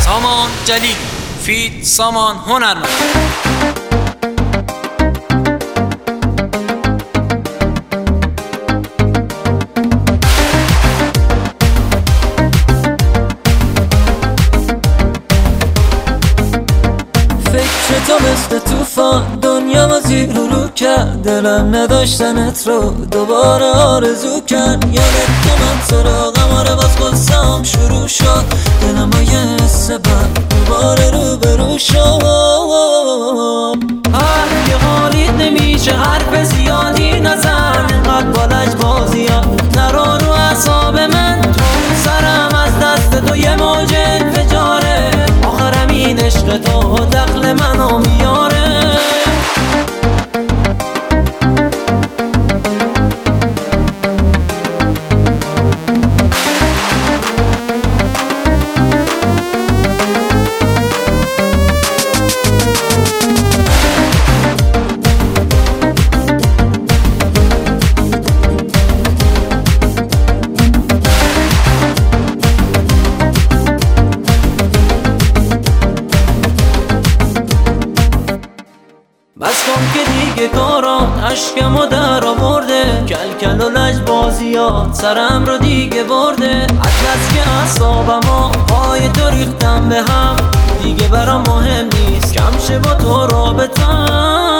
سامان جلیلی فیت سامان هنرمند. فکر تو مثل توفان دنیا زیر رو کرد، دلم نداشتنت رو دوباره آرزو کرد. یادت که من سراغم آره باز قصه‌ام شروع شد، دلم با یه حس بد دوباره روبرو شد. یه حالیت نمیشه حرف زیادی نزن، اینقدر بالش بازیات نرو رو اعصاب من. تو سرم از دست تو یه موج انفجاره، آخرم این عشق تو دخل منو میاره. بس کن که دیگه کارات عشقمو در آورده، کلکل و لجبازیات سرم رو دیگه برده. اطلس که اعصابمو پای تو ریختم به هم، دیگه برام مهم نیست کم شه با تو رابطم.